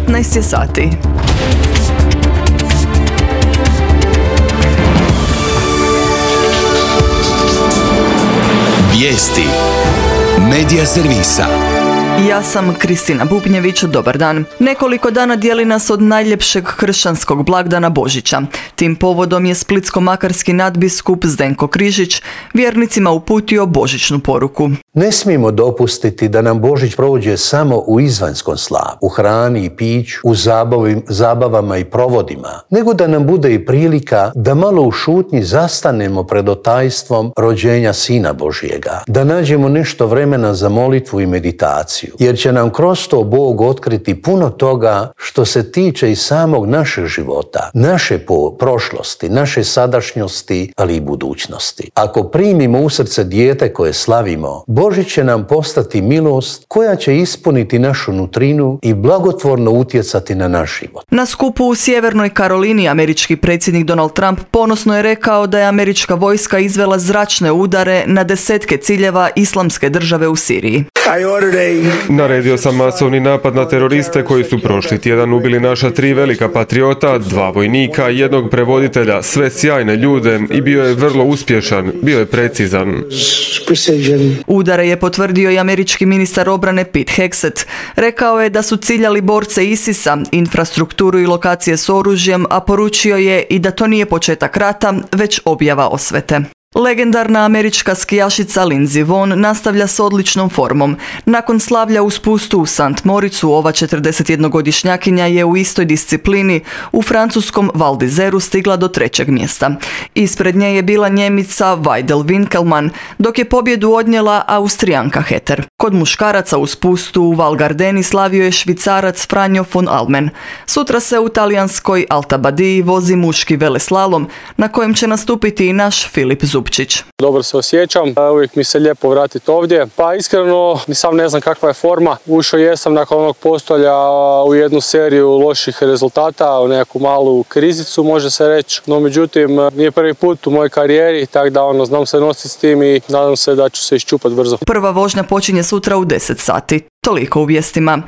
15 je sati. Vijesti Medija servisa. Ja sam Kristina Bubnjević, dobar dan. Nekoliko dana dijeli nas od najljepšeg kršćanskog blagdana Božića. Tim povodom je splitsko-makarski nadbiskup Zdenko Križić vjernicima uputio božićnu poruku. Ne smijemo dopustiti da nam Božić prođe samo u izvanjskom slavu, u hrani i piću, u zabavama i provodima, nego da nam bude i prilika da malo u šutnji zastanemo pred otajstvom rođenja Sina Božjega, da nađemo nešto vremena za molitvu i meditaciju, jer će nam kroz to Bog otkriti puno toga što se tiče i samog našeg života, naše prošlosti, naše sadašnjosti, ali i budućnosti. Ako primimo u srce dijete koje slavimo, Božić će nam postati milost koja će ispuniti našu nutrinu i blagotvorno utjecati na naš život. Na skupu u Sjevernoj Karolini američki predsjednik Donald Trump ponosno je rekao da je američka vojska izvela zračne udare na desetke ciljeva Islamske države u Siriji. Naredio sam masovni napad na teroriste koji su prošli tjedan ubili naša 3 velika patriota, 2 vojnika, 1 prevoditelja, sve sjajne ljude i bio je vrlo uspješan, bio je precizan. Udare je potvrdio i američki ministar obrane Pete Hegseth. Rekao je da su ciljali borce ISIS-a, infrastrukturu i lokacije s oružjem, a poručio je i da to nije početak rata, već objava osvete. Legendarna američka skijašica Lindsey Vonn nastavlja s odličnom formom. Nakon slavlja u spustu u St. Moricu, ova 41-godišnjakinja je u istoj disciplini u francuskom Val d'Izeru stigla do 3. mjesta. Ispred nje je bila Njemica Weidel Winkelmann, dok je pobjedu odnijela Austrijanka Heter. Kod muškaraca u spustu u Val Gardeni slavio je Švicarac Franjo von Almen. Sutra se u talijanskoj Alta Badiji vozi muški veleslalom, na kojem će nastupiti i naš Filip Zupčić. Dobro se osjećam, uvijek mi se lijepo vratiti ovdje. Pa iskreno, ni sam ne znam kakva je forma. Ušao jesam nakon onog postolja u jednu seriju loših rezultata, u neku malu krizicu može se reći. No međutim, nije prvi put u mojoj karijeri, tako da znam se nositi s tim i nadam se da ću se iščupati brzo. Prva vožnja počinje sutra u 10 sati. Toliko u vijestima.